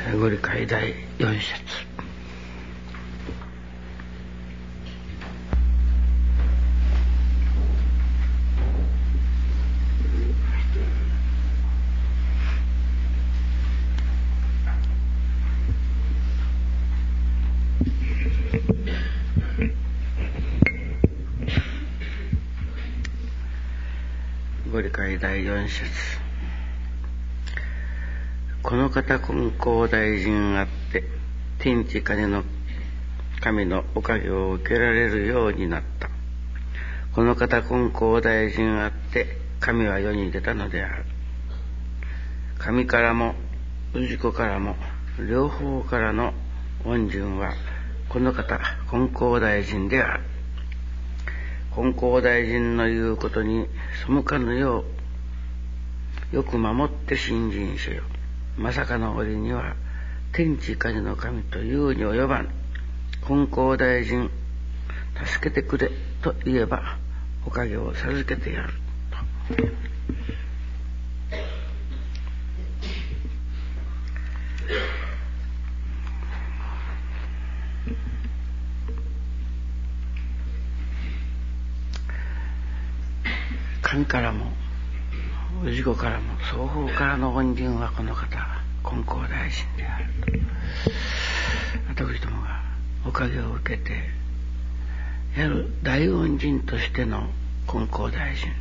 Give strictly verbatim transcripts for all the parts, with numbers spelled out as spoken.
ご理解第四節。ご理解第四節。この方金光大臣あって天地金の神のおかげを受けられるようになった。この方金光大臣あって神は世に出たのである。神からも氏子からも両方からの恩人はこの方金光大臣である。金光大臣の言うことに背かぬようよく守って信心せよ。まさかの折には天地神の神というに及ばん。金光大臣助けてくれと言えばおかげを授けてやると。神からも氏子からも双方からの恩人はこの方金光大臣であると。私どもがおかげを受けてやる大恩人としての金光大臣、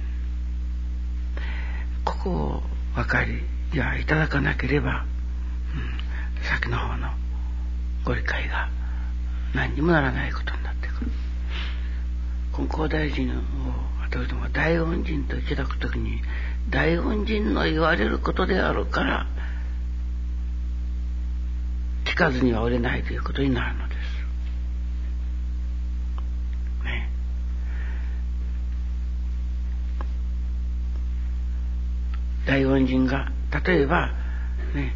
ここを分かりいやいただかなければ、うん、先の方のご理解が何にもならないことになってくる。金光大臣を私どもが大恩人といただくときに大恩人の言われることであるから聞かずにはおれないということになるのです、ね、大恩人が例えばね、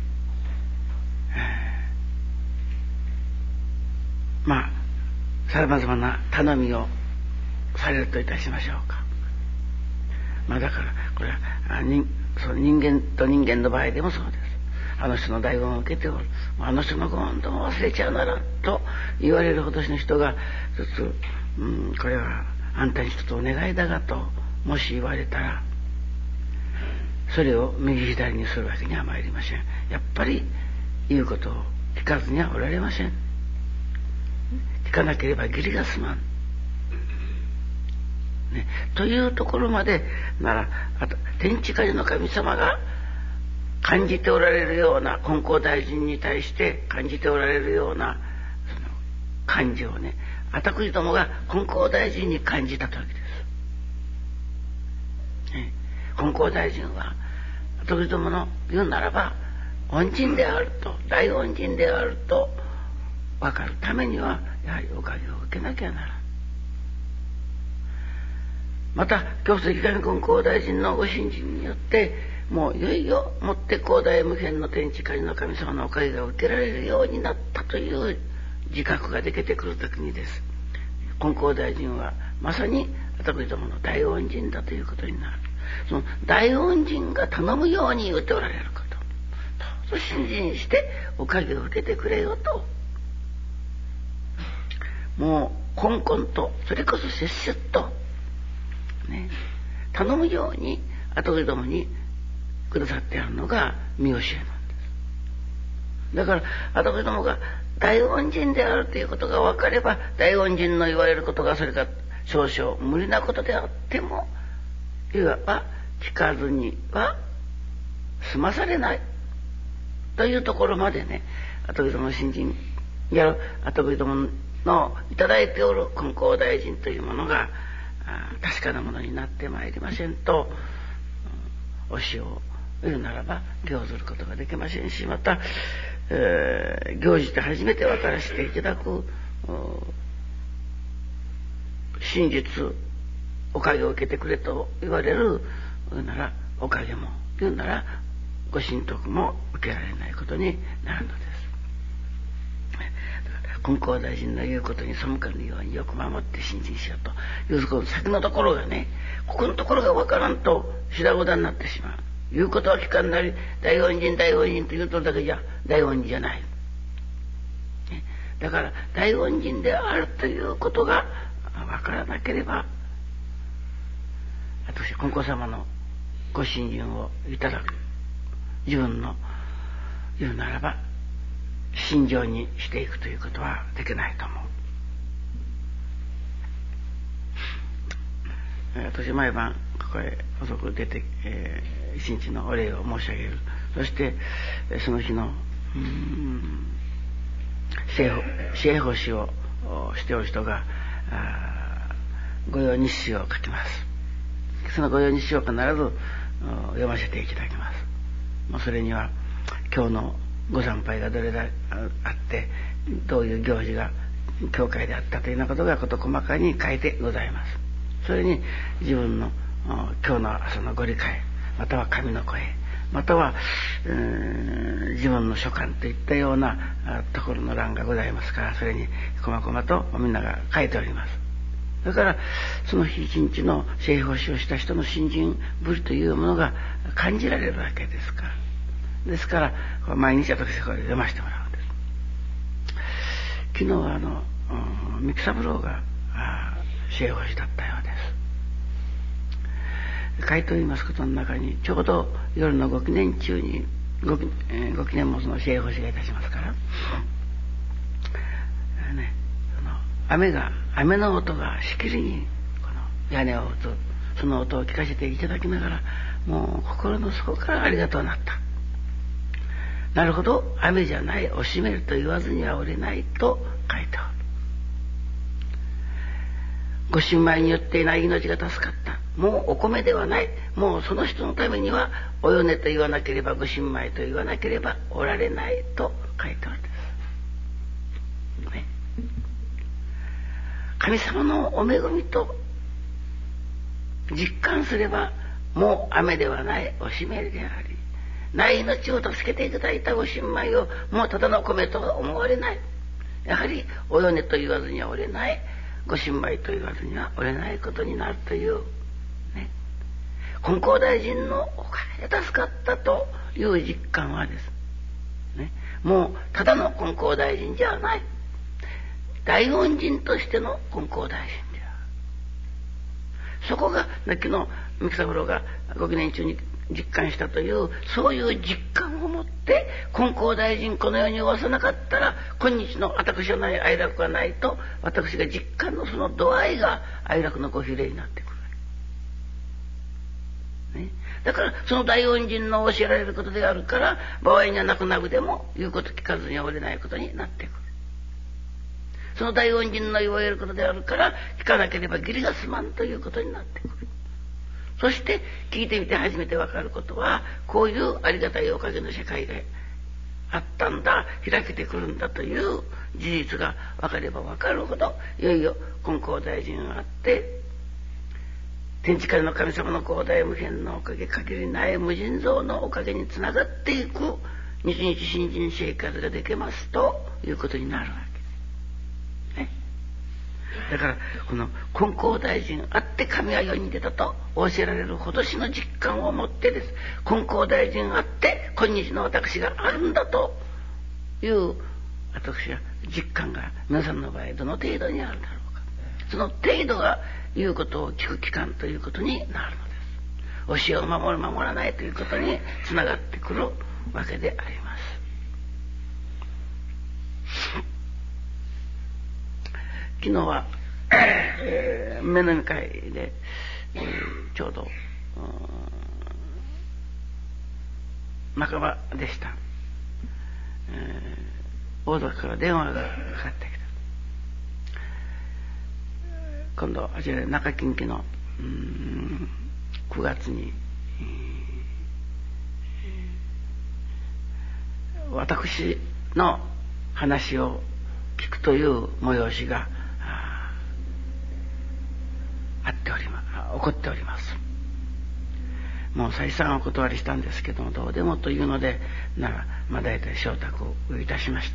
えー、まあさまざまな頼みをされるといたしましょうか。まあだからこれは人, その人間と人間の場合でもそうです。あの人の大恩を受けておる、あの人のご恩とも忘れちゃうならと言われるほどの人が一つ、うん、これはあんたに一つお願いだがともし言われたらそれを右左にするわけには参りません。やっぱり言うことを聞かずにはおられません。聞かなければ義理が済まんね、というところまでならあと天地神の神様が感じておられるような金光大臣に対して感じておられるようなその感情をね私どもが金光大臣に感じたときです、ね、金光大臣は私どもの言うならば恩人であると大恩人であると分かるためにはやはりおかげを受けなきゃならん。また教祖池上金光大臣のご信心によってもういよいよもって広大無辺の天地神の神様のおかげが受けられるようになったという自覚ができてくるときにです、金光大臣はまさに私どもの大恩人だということになる。その大恩人が頼むように言っておられることと信心しておかげを受けてくれよと、もうこんこんとそれこそせっせとね、頼むように私どもにくださってあるのが見教えなんです。だから私どもが大恩人であるということが分かれば大恩人の言われることがそれが少々無理なことであってもいわば聞かずには済まされないというところまでね私どもの新人やる私どものいただいておる金光大臣というものが確かなものになってまいりませんと、うん、教えを言うならば行ずることができませんし、また、えー、行じて初めて分からせていただく真実おかげを受けてくれと言われる言うならおかげも言うならご神徳も受けられないことになるのです。金光大臣の言うことに背かぬようによく守って信心しようというこの先のところがねここのところが分からんと白ごだになってしまう。 言うことは聞かんなり、大恩人大恩人と言うとるだけじゃ大恩人じゃない。ね、だから大恩人であるということがわからなければ、私金光様のご信心をいただく、自分の言うならば信条にしていくということはできないと思う。私毎晩ここへ遅く出て、えー、一日のお礼を申し上げる。そしてその日のうーん聖奉仕をしておる人が御用日誌を書きます。その御用日誌を必ず読ませていただきます。もうそれには今日のご参拝がどれだあってどういう行事が教会であったというようなことが事細かに書いてございます。それに自分の今日の朝のご理解、または神の声、または自分の所感といったようなところの欄がございますから、それに細々とみんなが書いております。だからその日一日の聖奉仕をした人の信心ぶりというものが感じられるわけですから。ですから毎日私これ読ませてもらうんです。昨日はあの三木三郎が聖奉仕だったようです。書いておりますことの中にちょうど夜のご記念中に ご, 記,、えー、ご記念もその聖奉仕がいたしますから、ね、その雨が雨の音がしきりにこの屋根を打つ、その音を聞かせていただきながら、もう心の底からありがとうなった。なるほど、雨じゃない、惜しめると言わずにはおれないと書いておる。ご新米によっていない命が助かった。もうお米ではない。もうその人のためにはお米と言わなければ、ご新米と言わなければおられないと書いておるんです、ね、神様のお恵みと実感すれば、もう雨ではない、おしめりであり、ない命を助けていただいたご新米をもうただの米とは思われない。やはりお米と言わずにはおれない、ご新米と言わずにはおれないことになるという、ね、金光大臣のおかげで助かったという実感はです、ね、もうただの金光大臣じゃない、大恩人としての金光大臣である。そこが昨日三木三郎がご記念中に実感したという、そういう実感を持って金光大臣この世におわさなかったら今日の私はない哀楽がないと、私が実感のその度合いが哀楽のご比例になってくる、ね、だからその大恩人の教えられることであるから、場合にはなくなくでも言うこと聞かずにはおれないことになってくる。その大恩人の言われることであるから、聞かなければ義理が済まんということになってくる。そして聞いてみて初めてわかることは、こういうありがたいおかげの社会があったんだ、開けてくるんだという事実が分かれば分かるほど、いよいよ金光大臣があって、天地界の神様の広大無辺のおかげ、限りない無尽蔵のおかげにつながっていく日々新人生活ができますということになるわけです、ね、だからこの金光大臣あって神は世に出たと教えられるほどしの実感を持ってです、金光大臣あって今日の私があるんだという私は実感が皆さんの場合どの程度にあるだろうか。その程度が言うことを聞く期間ということになるのです。教えを守る守らないということにつながってくるわけであります。昨日は、えー、目の見会で、えー、ちょうど半ばでした、えー、大阪から電話がかかってきた。今度あちらで中近畿のうんくがつに、えー、私の話を聞くという催しがあっておりま起こっております。もう再三お断りしたんですけども、どうでもというのでなら、まあ、大体承諾をいたしました。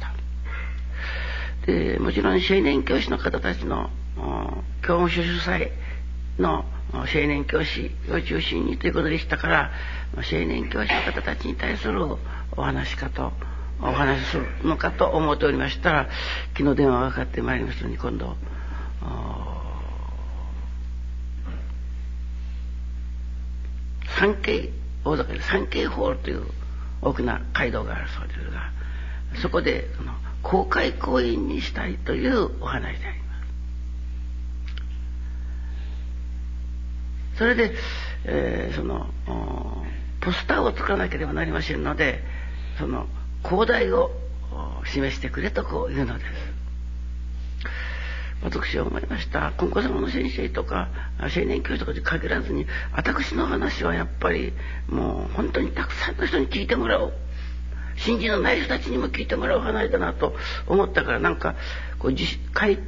でもちろん青年教師の方たちの教務所主催の青年教師を中心にということでしたから、青年教師の方たちに対するお話かとお話しするのかと思っておりましたら、昨日電話がかかってまいりましたのに、今度三景、大阪で三景ホールという大きな街道があるそうですが、そこでその公開講演にしたいというお話であります。それで、えー、そのポスターを作らなければなりませんので、その講題を示してくれとこう言うのです。私は思いました。金光様の先生とか青年教師とかで限らずに、私の話はやっぱりもう本当にたくさんの人に聞いてもらおう、信心のない人たちにも聞いてもらう話だなと思ったから、なんかこうかえって、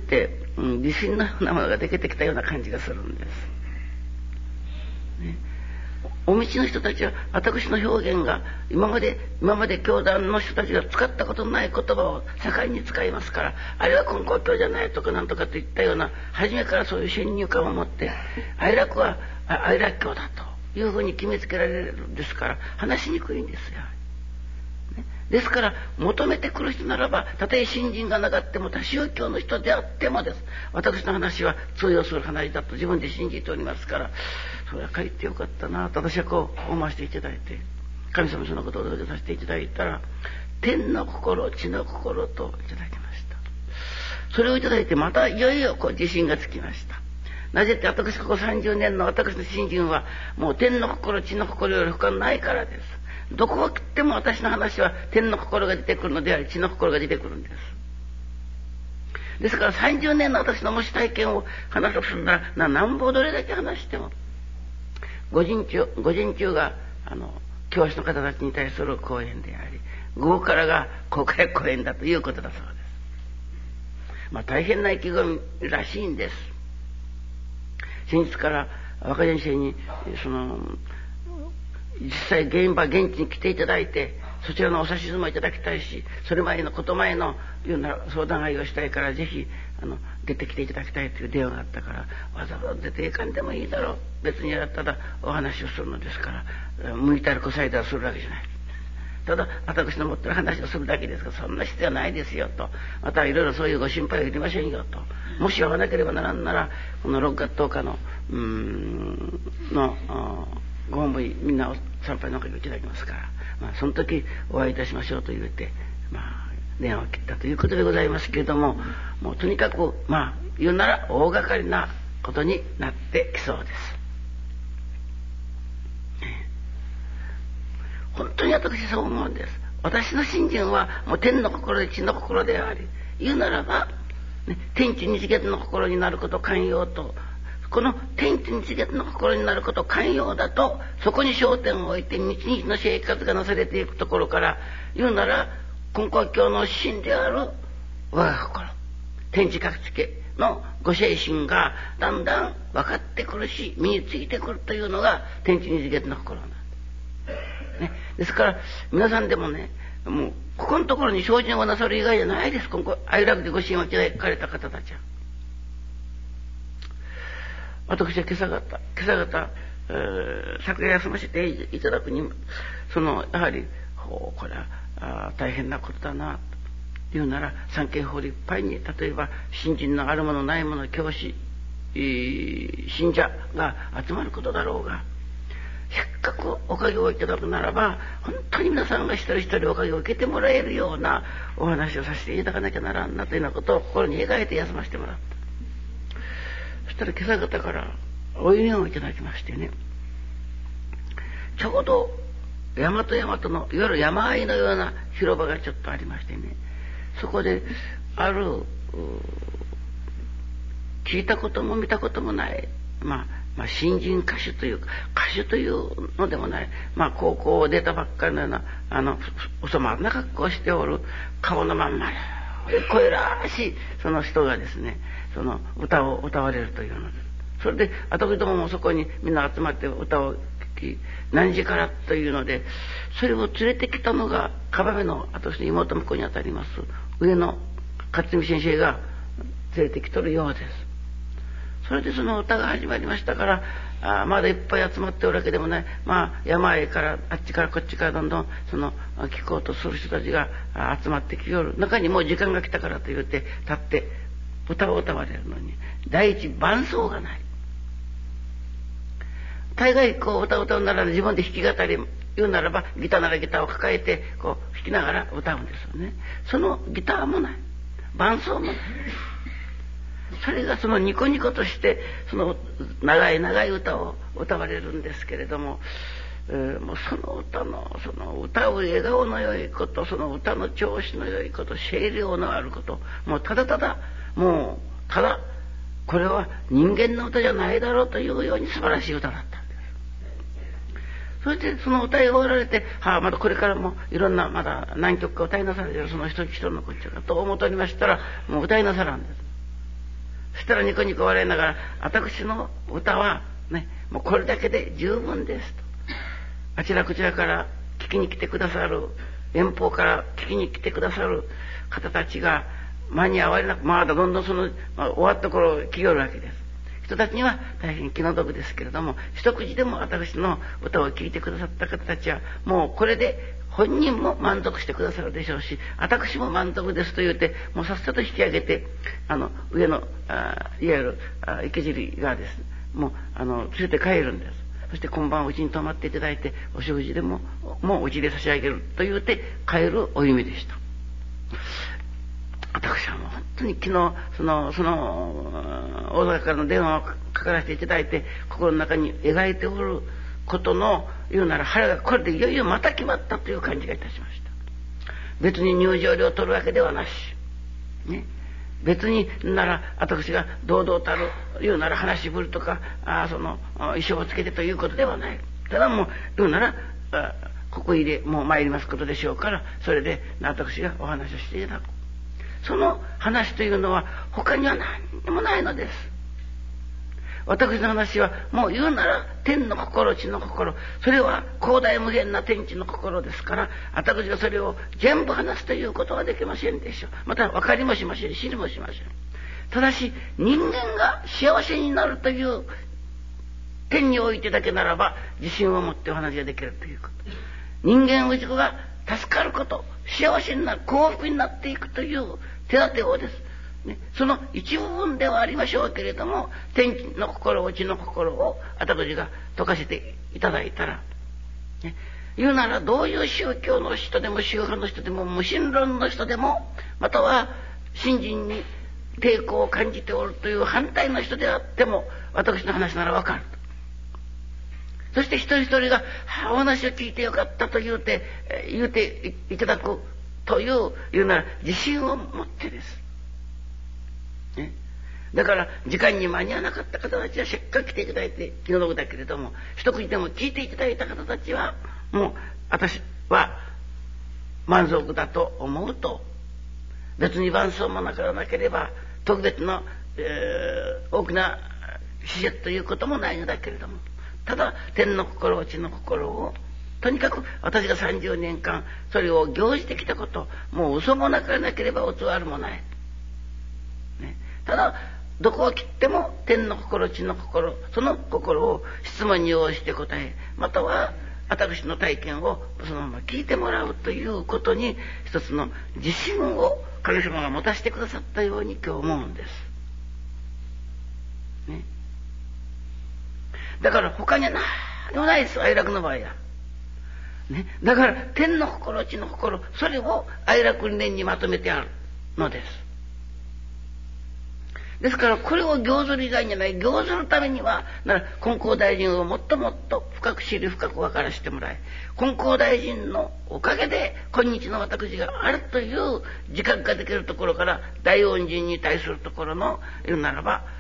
うん、自信のようなものができてきたような感じがするんです、ね。お道の人たちは私の表現が今まで今まで教団の人たちが使ったことのない言葉を盛んに使いますから、あれは金光教じゃないとかなんとかといったような、初めからそういう先入観を持って愛楽は愛楽教だというふうに決めつけられるんですから、話しにくいんですよ。ですから求めてくる人ならば、たとえ信心がなかっても他宗教の人であってもです、私の話は通用する話だと自分で信じておりますから、それは書いてよかったなと私はこう思わせていただいて、神様そのことをお届けさせていただいたら、天の心地の心といただきました。それをいただいて、またいよいよこう自信がつきました。なぜって、私ここさんじゅうねんの私の信心はもう天の心地の心より他ないからです。どこを切っても私の話は天の心が出てくるのであり、地の心が出てくるんです。ですからさんじゅうねんの私のもし体験を話すとするなら、なんぼどれだけ話しても、午前中午前中があの教師の方たちに対する講演であり、午後からが公開講演だということだそうです。まあ大変な意気込みらしいんです。先日から若先生にその実際現場現地に来ていただいて、そちらのお指図もいただきたいし、それ前のこと前のいうな相談会をしたいから、ぜひあの出てきていただきたいという電話があったから、わざわざ出ていかんでもいいだろう、別にただお話をするのですから、向いたらこさえたらするわけじゃない、ただ私の持ってる話をするだけですから、そんな必要はないですよと、またいろいろそういうご心配はいりませんよと、もし会わなければならんならこのろくがつとおかのうーんのご本部にみんな参拝のおかげをいただきますから、まあ、その時お会いいたしましょうと言って、まあ、電話を切ったということでございますけれども、もうとにかくまあ言うなら大掛かりなことになってきそうです。本当に私そう思うんです。私の信心はもう天の心で地の心であり、言うならば、ね、天地日月の心になること寛容と、この天地日月の心になること寛容だと、そこに焦点を置いて日々の生活がなされていくところから、言うなら金光教の真である我が心、天地各地家のご精神がだんだん分かってくるし、身についてくるというのが天地日月の心なんです、ね、ですから皆さんでもね、もうここのところに精進をなさる以外じゃないです。今後愛楽でご神をいただかれた方たちは。私は今朝方今朝方、えー、昨夜休ませていただくに、そのやはりこれはあ大変なことだなというなら、三景法でいっぱいに、例えば信心のあるものないもの、教師、えー、信者が集まることだろうが、せっかくおかげをいただくならば、本当に皆さんが一人一人おかげを受けてもらえるようなお話をさせていただかなきゃならんなというようなことを心に描いて休ませてもらった。そしたら今朝方からお祈りをいただきましてね、ちょうど山と山とのいわゆる山あいのような広場がちょっとありましてね、そこである聞いたことも見たこともない、まあ、まあ新人歌手というか歌手というのでもない、まあ高校を出たばっかりのようなあのおそまな格好をしておる顔のまんま声らしいその人がですね、その歌を歌われるというのです。それで私どももそこにみんな集まって歌を聴き、何時からというので、それを連れてきたのが川辺の私の妹婿にあたります上野勝美先生が連れてきとるようです。 それでその歌が始まりましたから、あまだいっぱい集まっておるわけでもない、まあ山へからあっちからこっちからどんどんその聞こうとする人たちが集まってきよる中にもう時間が来たからと言って立って歌を歌われるのに第一伴奏がない。大概こう歌を歌うなら自分で弾き語り言うならばギターならギターを抱えてこう弾きながら歌うんですよね。そのギターもない、伴奏もない。それがそのニコニコとしてその長い長い歌を歌われるんですけれども、えー、もうその歌のその歌う笑顔の良いこと、その歌の調子の良いこと、声量のあること、もうただただもうただこれは人間の歌じゃないだろうというように素晴らしい歌だったんです。そしてその歌い終わられて、はあ、まだこれからもいろんなまだ何曲か歌いなされてるその人人のこっちゃかと思っておりましたら、もう歌いなさらんです。そしたらニコニコ笑いながら、私の歌はね、もうこれだけで十分ですと。あちらこちらから聞きに来てくださる、遠方から聞きに来てくださる方たちが間に合われなく、まだどんどんその、まあ、終わった頃来よるわけです。人たちには大変気の毒ですけれども、一口でも私の歌を聴いてくださった方たちはもうこれで本人も満足してくださるでしょうし、私も満足ですと言うて、もうさっさと引き上げて、あの上のあいわゆるあ池尻がですね、もうあの連れて帰るんです。そして今晩うちに泊まっていただいて、お食事でももううちで差し上げると言うて帰るお夢でした。私はもう本当に昨日そのその大阪からの電話をかからせていただいて、心の中に描いておることの言うなら腹がこれでいよいよまた決まったという感じがいたしました。別に入場料を取るわけではなし、ね、別になら私が堂々たる言うなら話しぶるとか、あその衣装をつけてということではない。ただもう言うならあここ入れもう参りますことでしょうから、それで私がお話をしていただく。その話というのは他には何にもないのです。私の話はもう言うなら天の心地の心、それは広大無辺な天地の心ですから、私がそれを全部話すということはできませんでしょう。また分かりもしません、知りもしません。ただし人間が幸せになるという点においてだけならば自信を持ってお話ができるということ。人間うちが助かること、幸せになる、幸福になっていくという手立てをですね、その一部分ではありましょうけれども、天地の心、うちの心を私が解かせていただいたら、ね、言うならどういう宗教の人でも宗派の人でも無神論の人でも、または信心に抵抗を感じておるという反対の人であっても、私の話ならわかると。そして一人一人が、はあ、お話を聞いてよかったと言うて、言うていただくという、言うなら自信を持ってです。ね、だから時間に間に合わなかった方たちはせっかく来ていただいて気の毒だけれども、一口でも聞いていただいた方たちはもう私は満足だと思うと、別に伴奏もなからなければ特別の、えー、大きな施設ということもないのだけれども、ただ天の心、地の心をとにかく私がさんじゅうねんかんそれを行じてきたこと、もう嘘もなからなければ嘘あるもない、ね、ただどこを切っても天の心、地の心、その心を質問に応じて答え、または私の体験をそのまま聞いてもらうということに一つの自信を神様が持たせてくださったように今日思うんです、ね、だから他には何でもないです、哀楽の場合は、ね、だから天の心、地の心、それを哀楽理念にまとめてあるのです。ですからこれを行ずる以外にはない、行ずるためにはなら金光大臣をもっともっと深く知り深く分からせてもらい、金光大臣のおかげで今日の私があるという自覚ができるところから、大恩人に対するところの言うならば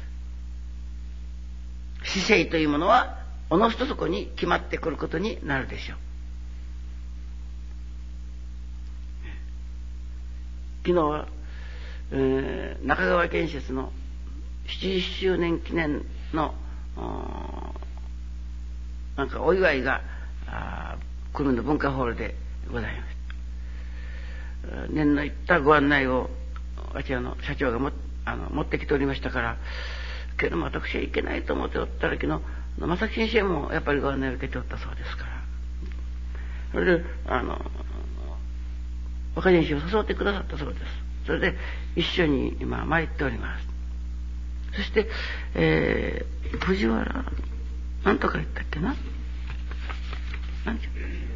姿勢というものはおのずとそこに決まってくることになるでしょう。昨日は、えー、中川建設のななじゅっしゅうねん記念のなんかお祝いが久留米の文化ホールでございました。念のいったご案内をあちらの社長がもあの持ってきておりましたから、 けども私はいけないと思っておったら昨日正木先生もやっぱりご案内を受けておったそうですから、それであの若先生を誘ってくださったそうです。それで一緒に今参っております。そして、えー、藤原なんとか言ったっけな、なんて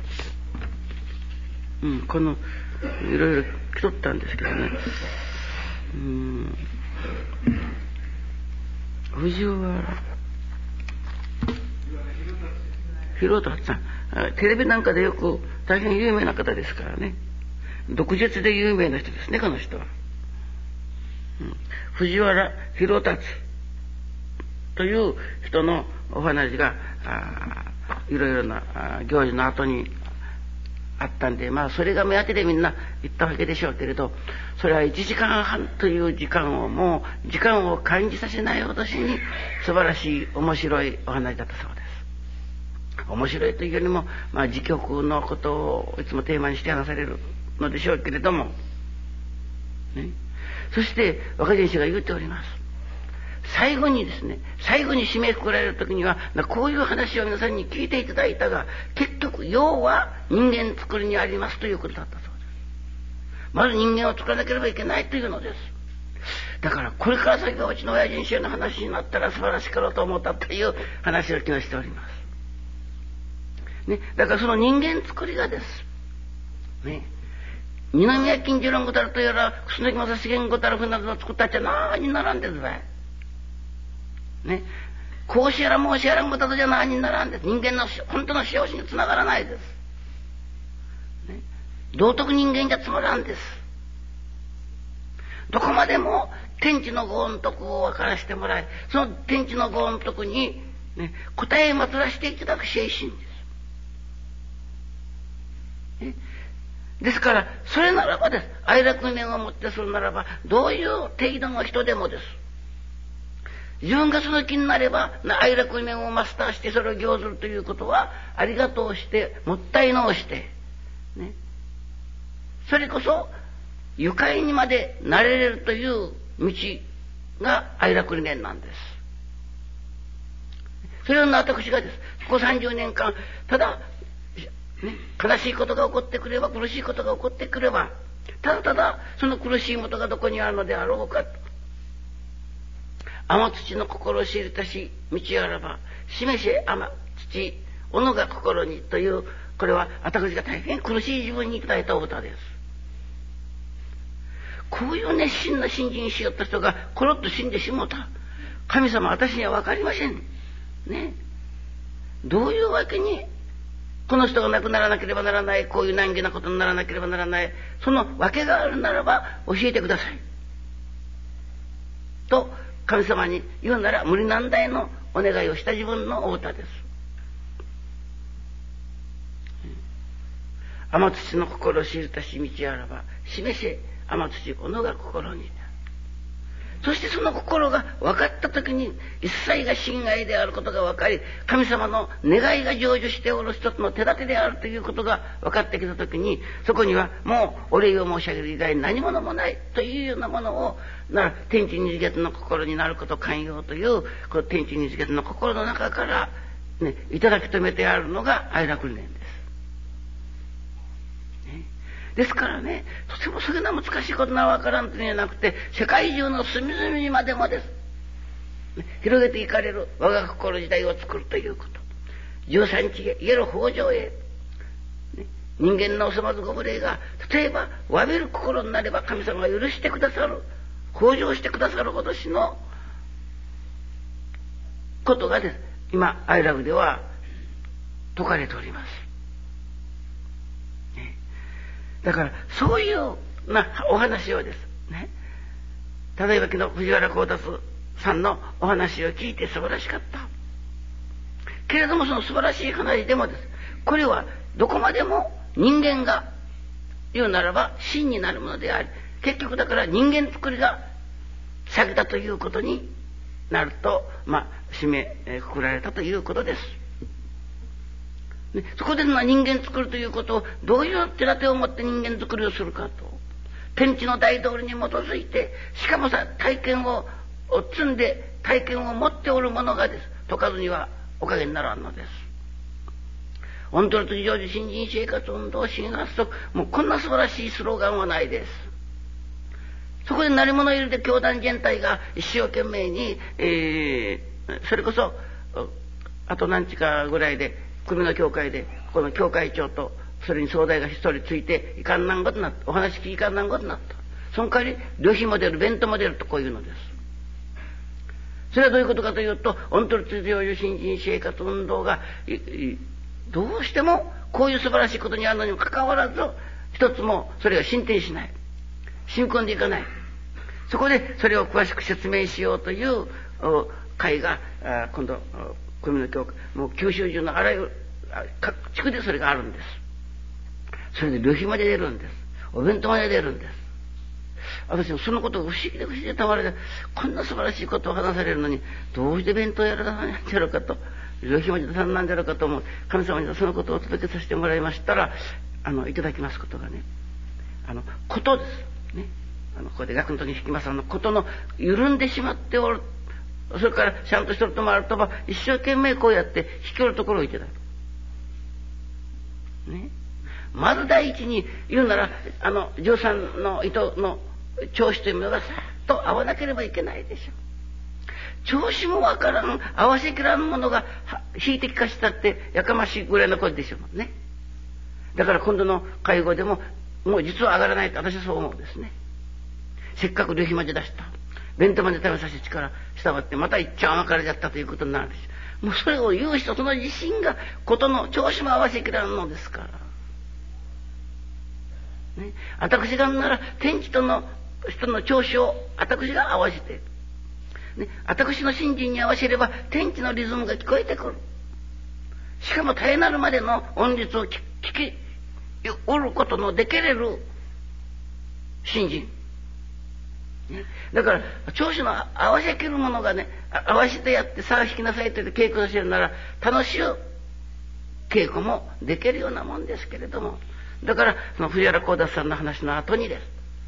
うん、このいろいろ来とったんですけどね、うーん、藤原広達さん、テレビなんかでよく大変有名な方ですからね、毒舌で有名な人ですね、この人は。うん、藤原広達という人のお話がいろいろな行事の後にあったんで、まあそれが目当てでみんな行ったわけでしょうけれど、それはいちじかんはんという時間をもう時間を感じさせないほどしに素晴らしい面白いお話だったそうです。面白いというよりも、まあ、自曲のことをいつもテーマにして話されるのでしょうけれども、ね、そして若先生が言っております。最後にですね、最後に締めくくられる時にはこういう話を皆さんに聞いていただいたが、結局要は人間作りにありますということだったそうです。まず人間を作らなければいけないというのです。だからこれから先がうちの親人衆の話になったら素晴らしかろうと思ったという話を昨日しております、ね、だからその人間作りがですね、二宮金次郎ごたるとやら楠木正成ごたるふなどを作ったっちゃ何にならんですばいね、こうしやらもうしやらんこととじゃ何にならんです。人間の本当の幸せにつながらないです、ね、道徳人間じゃつまらんです。どこまでも天地のご恩徳を分からせてもらい、その天地のご恩徳に、ね、答えまつらせていただく精神です、ね、ですからそれならばです。愛楽念をもってするならばどういう程度の人でもです。自分がその気になれば愛楽念をマスターしてそれを行ずるということはありがとうしてもったいのうして、ね、それこそ愉快にまでなれれるという道が愛楽理念なんです。それを私がですここさんじゅうねんかんただ、ね、悲しいことが起こってくれば苦しいことが起こってくればただただその苦しい元がどこにあるのであろうかと、天土の心を知りたし道あらば示せ天土己が心にという、これは私が大変苦しい自分にいただいたお歌です。こういう熱心な信心しよった人がコロッと死んでしもうた。神様私には分かりませんね。どういうわけにこの人が亡くならなければならない、こういう難儀なことにならなければならない、その訳があるならば教えてくださいと神様に言うなら無理難題のお願いをした自分のお歌です。天土の心を知りたし道あらば示せ天土己が心に。そしてその心が分かった時に一切が心外であることが分かり、神様の願いが成就しておる一つの手立てであるということが分かってきた時に、そこにはもうお礼を申し上げる以外何者もないというようなものをなら天地二次元の心になること寛容というこの天地二次元の心の中から、ね、いただき止めてあるのが愛楽理念です。ですからね、とてもそれが難しいことなわからんというんじゃなくて、世界中の隅々にまでもです、ね、広げていかれる我が心時代を作るということ。じゅうさんにちへイエロ北条へ、ね、人間のおそまずご無礼が例えばわびる心になれば神様が許してくださる、向上してくださるほどしのことがです、今愛楽では説かれております。だからそういうなお話をですね、例えば昨日藤原幸達さんのお話を聞いて素晴らしかったけれども、その素晴らしい話でもです、これはどこまでも人間が言うならば真になるものであり、結局だから人間作りが先だということになると、まあ締めくくられたということです。ね、そこでの人間作るということをどういう手立てを持って人間作りをするかと、天地の大道理に基づいて、しかもさ体験をを積んで体験を持っておる者がです解かずにはおかげにならんのです。オントロ次常時新人生活運動新発足、もうこんな素晴らしいスローガンはないです。そこで鳴り物を入れて教団全体が一生懸命に、えー、それこそあと何日かぐらいで組の教会でこの教会長とそれに総代が一人ついていかんなんことになった。お話聞きいかんなんことになった。その代わり旅費も出る、弁当も出るとこういうのです。それはどういうことかというと、オントロ次常時新人生活運動がどうしてもこういう素晴らしいことにあるのにもかかわらず一つもそれが進展しない、進行んでいかない。そこでそれを詳しく説明しようという会が今度組の教会、もう九州中のあらゆる各地区でそれがあるんです。それで旅費まで出るんです。お弁当まで出るんです。私もそのことが不思議で不思議でたまらない。こんな素晴らしいことを話されるのにどうして弁当やらなんじゃろうかと、旅費まで出さんなんじゃろうかと思う。神様にそのことをお届けさせてもらいましたら、あのいただきますことがね、あのことですね。あのここで学の時に引きますあのことの緩んでしまっておる。それからちゃんとしとるともあるとば一生懸命こうやって引き寄るところをいただく。ね。まず第一に言うなら、あの嬢さんの糸の調子というものがさっと合わなければいけないでしょう。調子もわからん、合わせきらんものが引いてきかしたってやかましいぐらいの声でしょうね。だから今度の会合でももう実は上がらないと私はそう思うんですね。せっかく旅費まで出した、弁当まで食べさせて力したわってまた一丁甘かれちゃったということになるでしょう。もうそれを言う人その自身がことの調子も合わせきらんのですからね。私がなら天地との人の調子を私が合わせて、ね、私の信心に合わせれば天地のリズムが聞こえてくる。しかも絶えなるまでの音律を聞きおることのできれる信心、ね、だから調子の合わせきるものがね、合わせてやってさあ弾きなさいと言って稽古させるなら楽しい稽古もできるようなもんですけれども、だからその藤原幸田さんの話の後にです、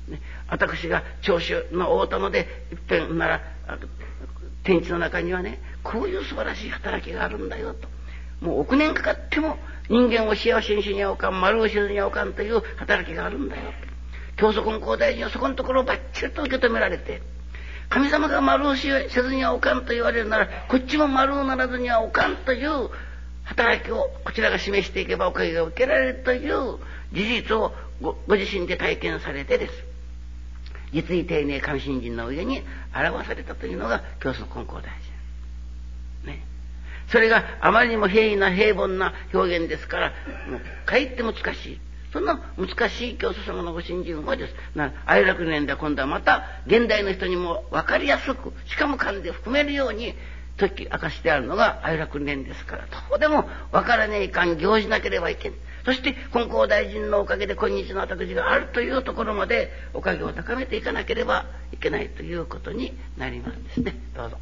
ね、私が調子の大殿で一遍なら天地の中にはねこういう素晴らしい働きがあるんだよと、もう億年かかっても人間を幸せにしにゃおかん、丸をしずにゃおかんという働きがあるんだよ。教祖金光大臣はそこのところをばっちりと受け止められて、神様が丸をしずにゃおかんと言われるならこっちも丸をならずにはおかんという働きをこちらが示していけばおかげが受けられるという事実を ご, ご自身で体験されてです、実に丁寧神信心の上に表されたというのが教祖金光大臣、ね、それがあまりにも平易な平凡な表現ですから、もうかえって難しい。そんな難しい教祖様のご信心をですな哀楽年では今度はまた現代の人にも分かりやすく、しかも漢で含めるように解き明かしてあるのが哀楽年ですから、どこでも分からねえかん行じなければいけない。そして金光大臣のおかげで今日の私があるというところまでおかげを高めていかなければいけないということになりますですね。どうぞ。